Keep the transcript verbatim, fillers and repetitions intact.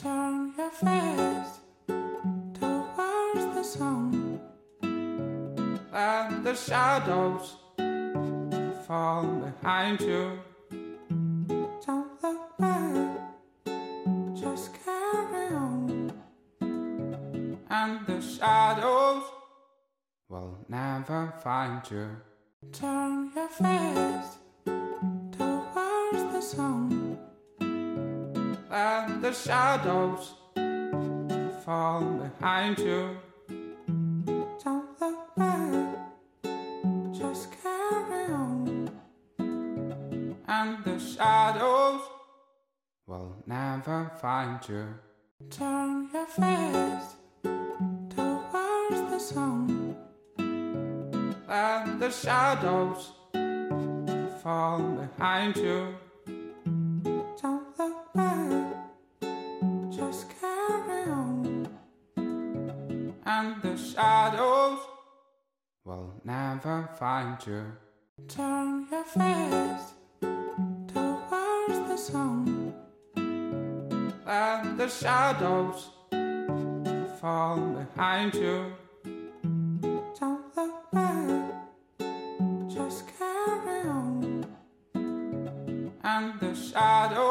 Turn your face towards the sun. Let the shadows fall behind you. Don't look back, just carry on. And the shadows will never find you. Turn your face towards the sun. Let the shadows fall behind you. Don't look back, just carry on. And the shadows will never find you. Turn your face towards the sun. Let the shadows fall behind you. Don't look back, just carry on. And the shadows will never find you. Turn your face towards the sun. Let the shadows fall behind you. Don't look back, just carry on. And the shadows